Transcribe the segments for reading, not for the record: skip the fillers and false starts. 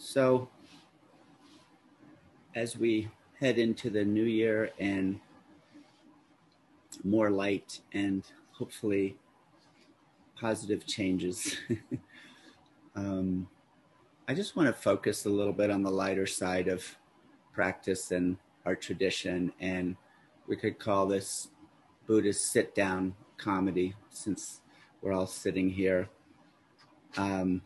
So, as we head into the new year and more light and hopefully positive changes, um, I just want to focus a little bit on the lighter side of practice and our tradition. And we could call this Buddhist sit down comedy since we're all sitting here. Um,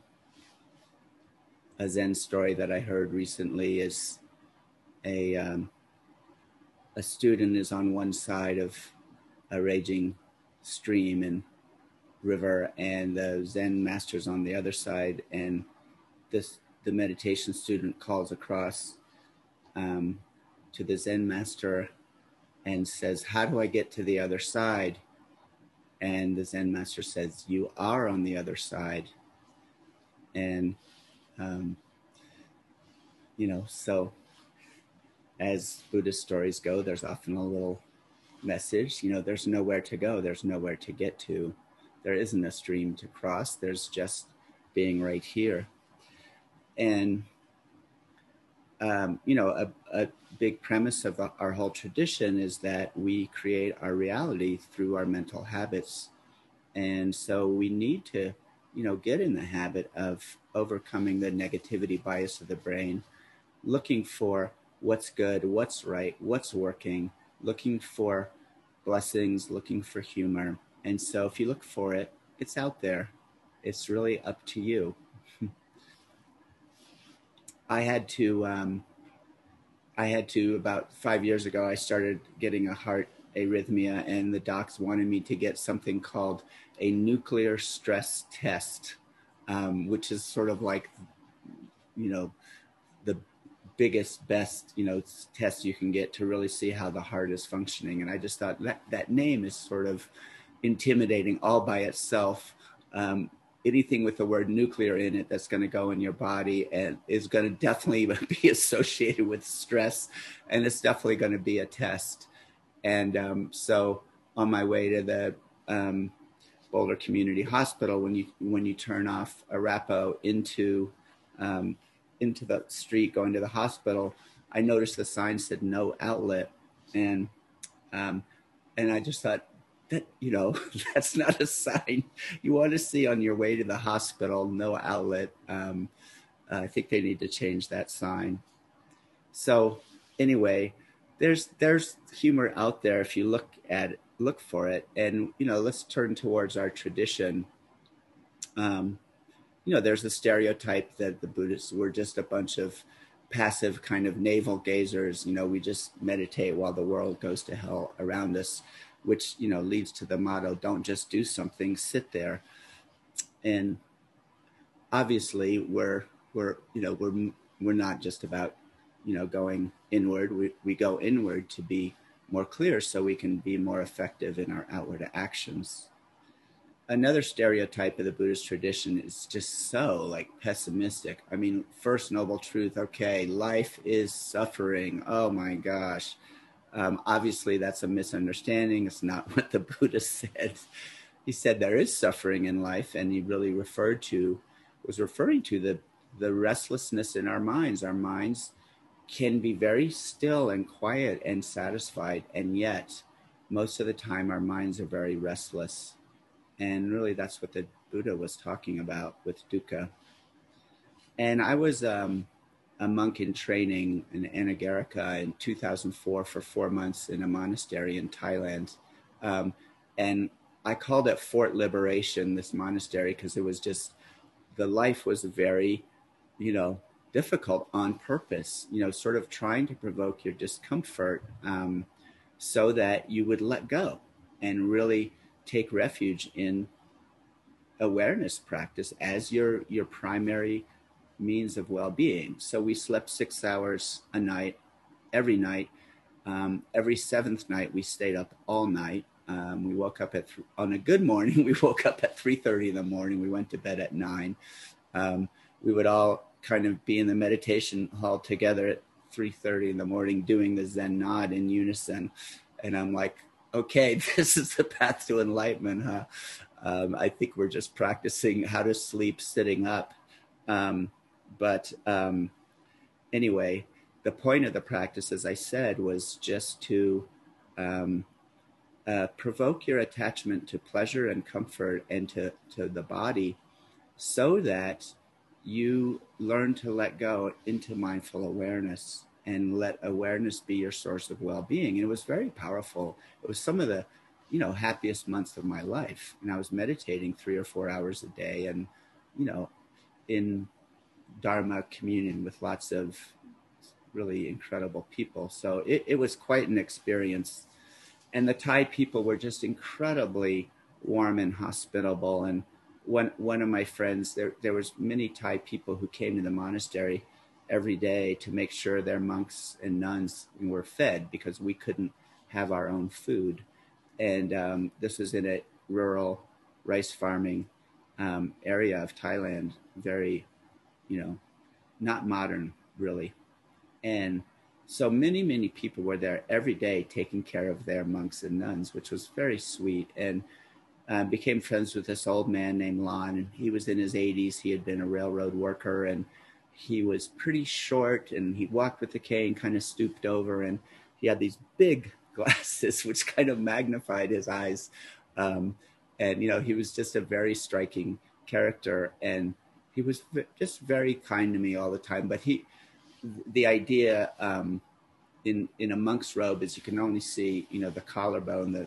a Zen story that I heard recently is a a student is on one side of a raging stream and river, and the Zen master's on the other side. And the meditation student calls across um, to the Zen master and says, "How do I get to the other side?" And the Zen master says, "You are on the other side." And um, so as Buddhist stories go, there's often a little message. There's nowhere to go. There's nowhere to get to. There isn't a stream to cross. There's just being right here. And, a big premise of our whole tradition is that we create our reality through our mental habits. And so we need to, get in the habit of overcoming the negativity bias of the brain, looking for what's good, what's right, what's working, looking for blessings, looking for humor. And so if you look for it, it's out there. It's really up to you. I had to about 5 years ago, I started getting a heart arrhythmia, and the docs wanted me to get something called a nuclear stress test, which is sort of like, the biggest, best, test you can get to really see how the heart is functioning. And I just thought that name is sort of intimidating all by itself. Anything with the word nuclear in it that's going to go in your body and is going to definitely be associated with stress, and it's definitely going to be a test. And so on my way to the Boulder Community Hospital, when you turn off Arapaho into the street going to the hospital, I noticed the sign said no outlet. And I just thought, that, that's not a sign you want to see on your way to the hospital, no outlet. I think they need to change that sign. So anyway, there's humor out there if you look for it. And, let's turn towards our tradition. There's a stereotype that the Buddhists were just a bunch of passive kind of navel gazers. We just meditate while the world goes to hell around us, which, leads to the motto, don't just do something, sit there. And obviously we're not just about, going inward. We go inward to be more clear so we can be more effective in our outward actions. Another stereotype of the Buddhist tradition is just so like pessimistic. I mean, first noble truth, okay, life is suffering. Oh my gosh. Obviously, that's a misunderstanding. It's not what the Buddha said. He said there is suffering in life, and he really was referring to the restlessness in our minds. Our minds can be very still and quiet and satisfied, and yet most of the time our minds are very restless. And really, that's what the Buddha was talking about with dukkha. And I was a monk in training in Anagarika in 2004 for 4 months in a monastery in Thailand. And I called it Fort Liberation, this monastery, because it was just, the life was very, difficult on purpose, sort of trying to provoke your discomfort so that you would let go and really take refuge in awareness practice as your primary means of well-being. So we slept 6 hours a night, every night. Every seventh night, we stayed up all night. We woke up on a good morning, we woke up at 3:30 in the morning. We went to bed at 9. We would all kind of be in the meditation hall together at 3:30 in the morning doing the Zen nod in unison. And I'm like, okay, this is the path to enlightenment, huh? I think we're just practicing how to sleep sitting up. But anyway, the point of the practice, as I said, was just to um, provoke your attachment to pleasure and comfort and to the body so that you learn to let go into mindful awareness and let awareness be your source of well-being. And it was very powerful. It was some of the, happiest months of my life. And I was meditating 3 or 4 hours a day and, in Dharma communion with lots of really incredible people. So it was quite an experience. And the Thai people were just incredibly warm and hospitable. And one of my friends, there was many Thai people who came to the monastery every day to make sure their monks and nuns were fed because we couldn't have our own food. And this was in a rural rice farming area of Thailand, very, not modern really. And so many people were there every day taking care of their monks and nuns, which was very sweet. And became friends with this old man named Lon, and he was in his 80s. He had been a railroad worker, and he was pretty short, and he walked with a cane, kind of stooped over, and he had these big glasses, which kind of magnified his eyes. And, he was just a very striking character, and he was just very kind to me all the time. But the idea in a monk's robe is you can only see, the collarbone,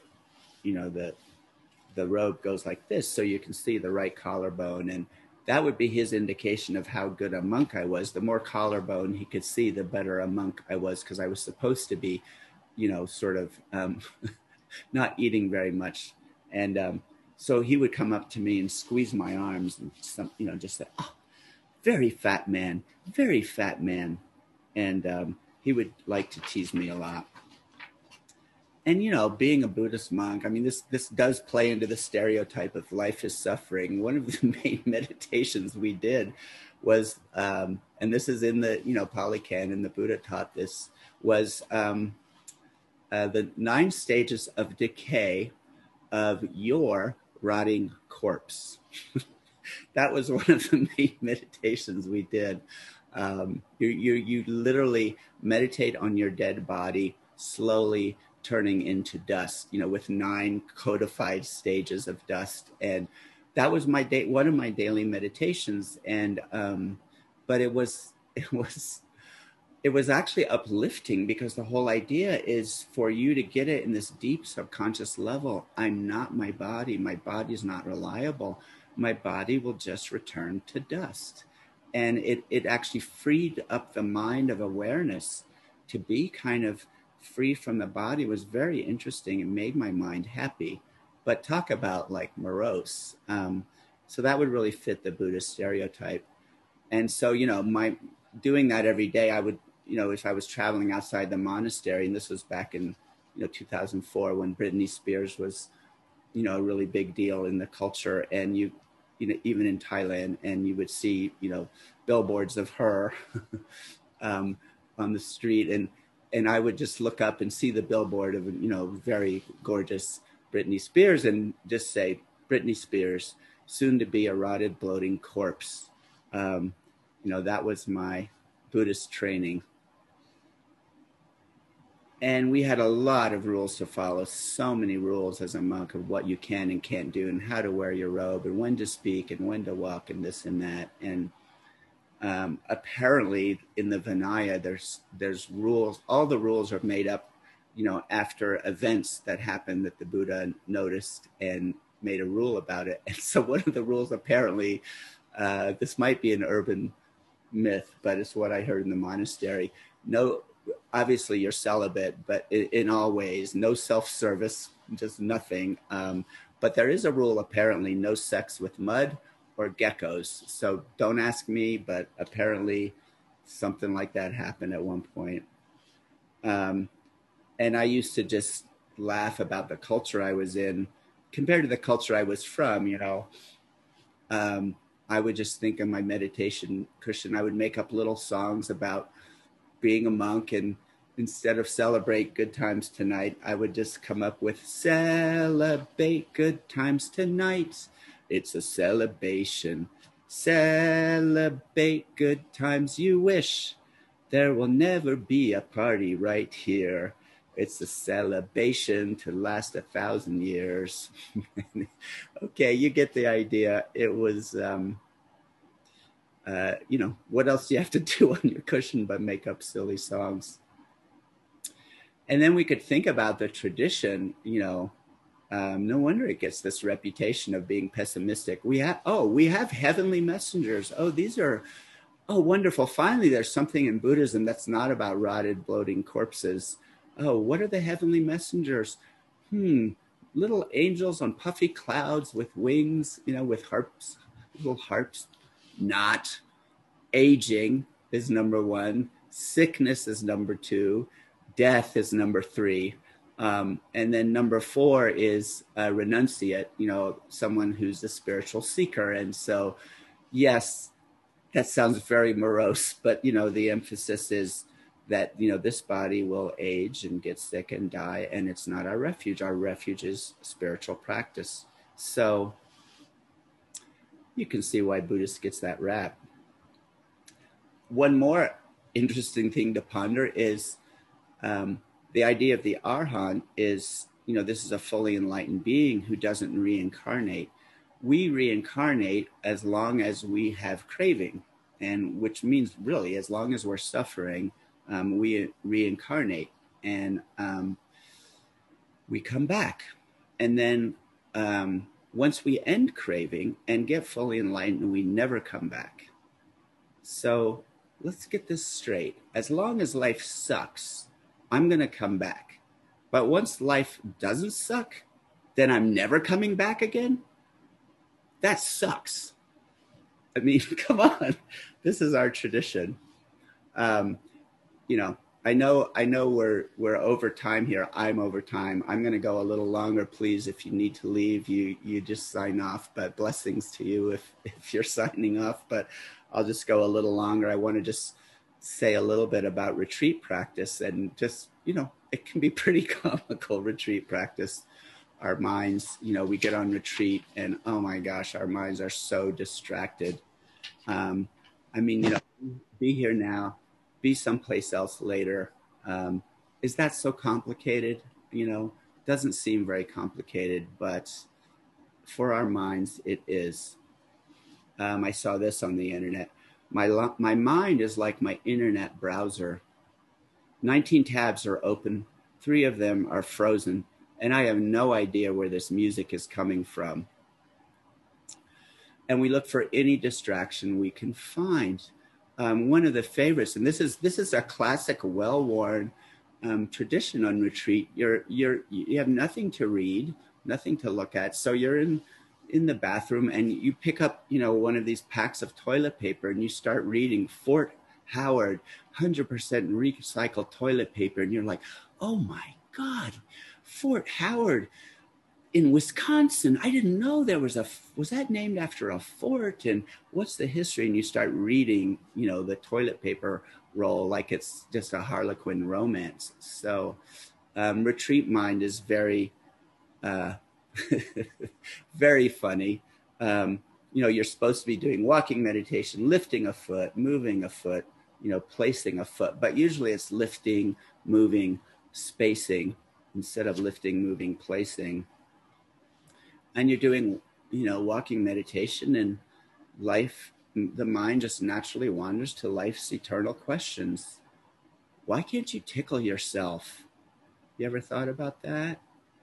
the robe goes like this, so you can see the right collarbone. And that would be his indication of how good a monk I was. The more collarbone he could see, the better a monk I was, because I was supposed to be, sort of not eating very much. And so he would come up to me and squeeze my arms and just say, "Oh, very fat man, very fat man." And he would like to tease me a lot. And being a Buddhist monk, I mean, this does play into the stereotype of life is suffering. One of the main meditations we did was, and this is in the Pali Canon, the Buddha taught this, was the 9 stages of decay of your rotting corpse. That was one of the main meditations we did. You literally meditate on your dead body, slowly turning into dust, with 9 codified stages of dust. And that was one of my daily meditations. And but it was actually uplifting, because the whole idea is for you to get it in this deep subconscious level. I'm not my body. My body is not reliable. My body will just return to dust. And it actually freed up the mind of awareness to be kind of free from the body. Was very interesting. It made my mind happy. But talk about like morose. So that would really fit the Buddhist stereotype. And so, my doing that every day, I would, if I was traveling outside the monastery, and this was back in, 2004, when Britney Spears was, a really big deal in the culture. And even in Thailand, and you would see, billboards of her on the street. And I would just look up and see the billboard of, very gorgeous Britney Spears, and just say, Britney Spears, soon to be a rotted, bloating corpse. That was my Buddhist training. And we had a lot of rules to follow, so many rules as a monk of what you can and can't do, and how to wear your robe, and when to speak, and when to walk, and this and that. And apparently in the Vinaya, there's rules. All the rules are made up, after events that happened that the Buddha noticed and made a rule about it. And so one of the rules, apparently, this might be an urban myth, but it's what I heard in the monastery. No, obviously you're celibate, but in all ways, no self-service, just nothing. But there is a rule, apparently, no sex with mud or geckos. So don't ask me, but apparently something like that happened at one point. And I used to just laugh about the culture I was in compared to the culture I was from. I would just think of my meditation cushion. I would make up little songs about being a monk, and instead of celebrate good times tonight, I would just come up with celebrate good times tonight. It's a celebration. Celebrate good times you wish. There will never be a party right here. It's a celebration to last 1,000 years. Okay, you get the idea. It was, what else do you have to do on your cushion but make up silly songs? And then we could think about the tradition, no wonder it gets this reputation of being pessimistic. We have heavenly messengers. Oh, wonderful. Finally, there's something in Buddhism that's not about rotted, bloating corpses. Oh, what are the heavenly messengers? Little angels on puffy clouds with wings, with harps, little harps. Not. Aging is number one. Sickness is number two. Death is number three. And then number four is a renunciate, someone who's a spiritual seeker. And so, yes, that sounds very morose, but, the emphasis is that, this body will age and get sick and die, and it's not our refuge. Our refuge is spiritual practice. So you can see why Buddhist gets that rap. One more interesting thing to ponder is the idea of the Arhat is, this is a fully enlightened being who doesn't reincarnate. We reincarnate as long as we have craving, and which means really as long as we're suffering, we reincarnate, and we come back. And then once we end craving and get fully enlightened, we never come back. So let's get this straight. As long as life sucks, I'm going to come back. But once life doesn't suck, then I'm never coming back again? That sucks. I mean, come on. This is our tradition. I know we're over time here. I'm over time. I'm going to go a little longer. Please, if you need to leave, you just sign off. But blessings to you if you're signing off. But I'll just go a little longer. I want to just say a little bit about retreat practice, and just, it can be pretty comical, retreat practice. Our minds, we get on retreat and oh my gosh, our minds are so distracted. Be here now, be someplace else later. Is that so complicated? Doesn't seem very complicated, but for our minds, it is. I saw this on the internet. My mind is like my internet browser. 19 tabs are open. 3 of them are frozen, and I have no idea where this music is coming from. And we look for any distraction we can find. One of the favorites, and this is a classic, well-worn tradition on retreat. You have nothing to read, nothing to look at, so you're in the bathroom and you pick up, one of these packs of toilet paper and you start reading Fort Howard, 100% recycled toilet paper, and you're like, oh my God, Fort Howard in Wisconsin. I didn't know there was that named after a fort, and what's the history? And you start reading, the toilet paper roll like it's just a Harlequin romance. So retreat mind is very, very funny. You're supposed to be doing walking meditation, lifting a foot, moving a foot, placing a foot, but usually it's lifting, moving, spacing instead of lifting, moving, placing. And you're doing, walking meditation, and life, the mind just naturally wanders to life's eternal questions. Why can't you tickle yourself? You ever thought about that?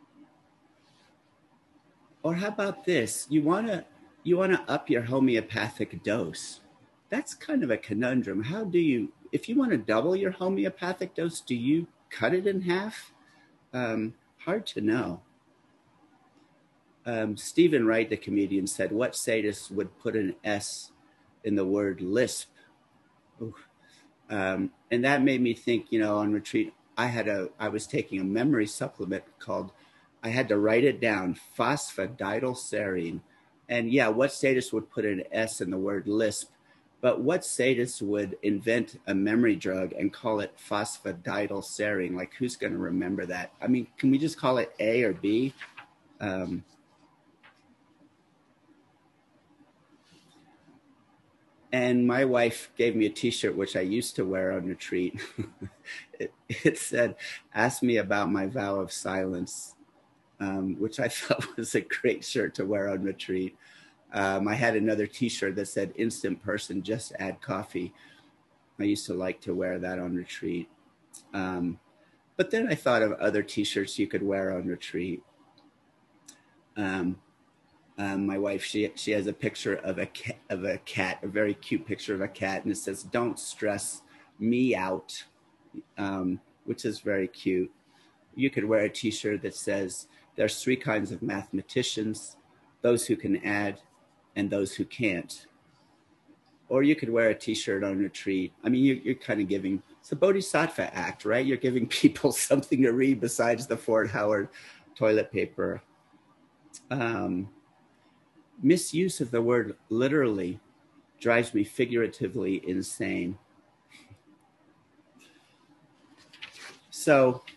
Or how about this? You want to up your homeopathic dose. That's kind of a conundrum. If you want to double your homeopathic dose, do you cut it in half? Hard to know. Stephen Wright, the comedian, said, what sadist would put an S in the word lisp? And that made me think, on retreat, I was taking a memory supplement called, I had to write it down, phosphatidylserine. And yeah, what sadist would put an S in the word lisp? But what sadist would invent a memory drug and call it phosphatidylserine? Like, who's going to remember that? I mean, can we just call it A or B? And my wife gave me a t-shirt, which I used to wear on retreat. It said, ask me about my vow of silence, which I thought was a great shirt to wear on retreat. I had another t-shirt that said, instant person, just add coffee. I used to like to wear that on retreat. But then I thought of other t-shirts you could wear on retreat. Um, my wife, she has a picture of a cat, a very cute picture of a cat, and it says, "Don't stress me out," which is very cute. You could wear a T-shirt that says, "There's three kinds of mathematicians: those who can add, and those who can't." Or you could wear a T-shirt on retreat. I mean, you're kind of giving, it's a Bodhisattva act, right? You're giving people something to read besides the Fort Howard toilet paper. Misuse of the word literally drives me figuratively insane. So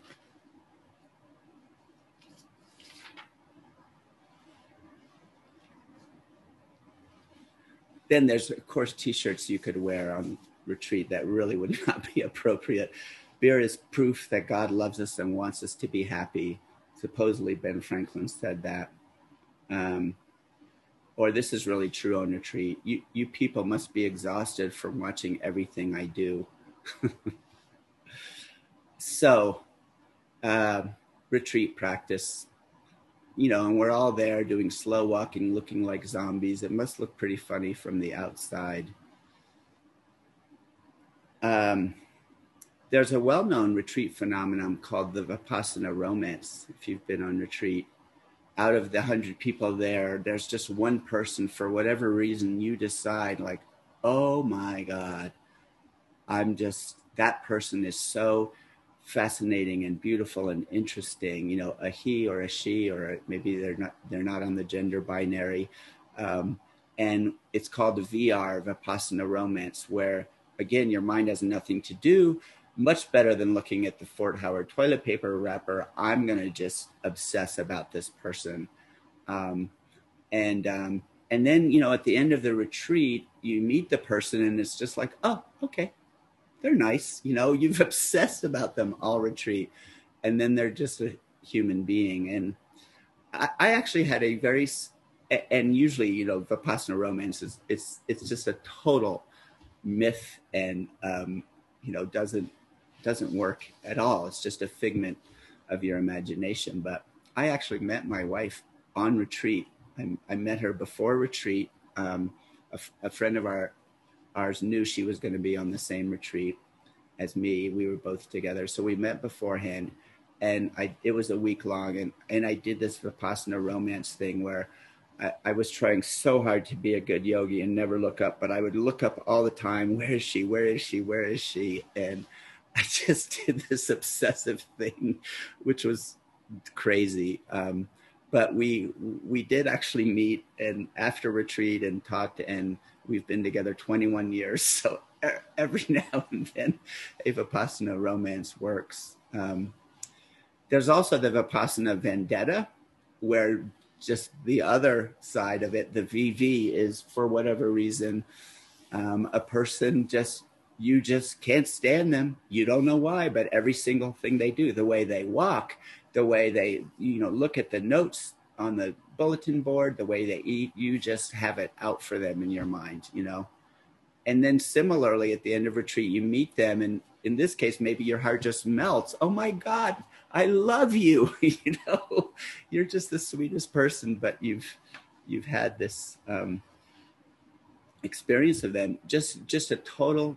then there's, of course, T-shirts you could wear on retreat that really would not be appropriate. Beer is proof that God loves us and wants us to be happy. Supposedly Ben Franklin said that. Or this is really true on retreat. You people must be exhausted from watching everything I do. So, retreat practice, and we're all there doing slow walking, looking like zombies. It must look pretty funny from the outside. There's a well-known retreat phenomenon called the Vipassana romance. If you've been on retreat, out of the 100 people there, there's just one person, for whatever reason, you decide like, oh my God, that person is so fascinating and beautiful and interesting, a he or a she, or maybe they're not on the gender binary. And it's called the VR, Vipassana romance, where again, your mind has nothing to do. Much better than looking at the Fort Howard toilet paper wrapper. I'm going to just obsess about this person. And then, at the end of the retreat, you meet the person and it's just like, oh, okay, they're nice. You've obsessed about them all retreat. And then they're just a human being. And I actually had a very, and usually, Vipassana romance it's just a total myth and, doesn't work at all. It's just a figment of your imagination. But I actually met my wife on retreat. I met her before retreat. A friend of ours knew she was going to be on the same retreat as me. We were both together. So we met beforehand, and it was a week long. And I did this Vipassana romance thing where I was trying so hard to be a good yogi and never look up, but I would look up all the time. Where is she? Where is she? Where is she? And I just did this obsessive thing, which was crazy. But we did actually meet and after retreat and talked, and we've been together 21 years. So every now and then a Vipassana romance works. There's also the Vipassana vendetta, where just the other side of it, the VV, is for whatever reason, a person you just can't stand them. You don't know why, but every single thing they do, the way they walk, the way they, look at the notes on the bulletin board, the way they eat, you just have it out for them in your mind, And then similarly, at the end of retreat, you meet them. And in this case, maybe your heart just melts. Oh my God, I love you. You're just the sweetest person, but you've had this experience of them. Just a total,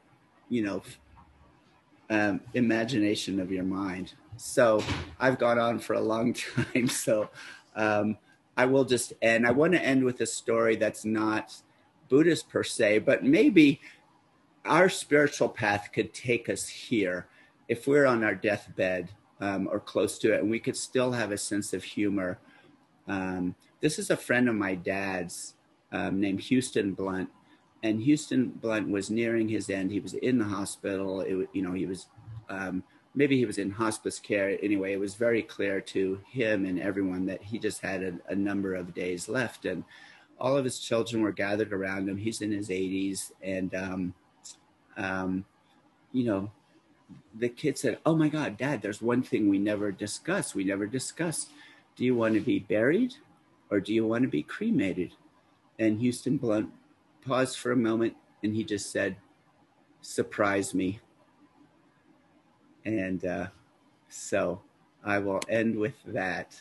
imagination of your mind. So I've gone on for a long time. So I will just end. I want to end with a story that's not Buddhist per se, but maybe our spiritual path could take us here if we're on our deathbed or close to it, and we could still have a sense of humor. This is a friend of my dad's named Houston Blunt. And Houston Blunt was nearing his end. He was in the hospital. He was maybe he was in hospice care. Anyway, it was very clear to him and everyone that he just had a number of days left. And all of his children were gathered around him. He's in his 80s. And, um, you know, the kid said, "Oh my God, Dad, there's one thing we never discussed. We never discussed. Do you want to be buried or do you want to be cremated?" And Houston Blunt paused for a moment and he just said, "Surprise me." And so I will end with that.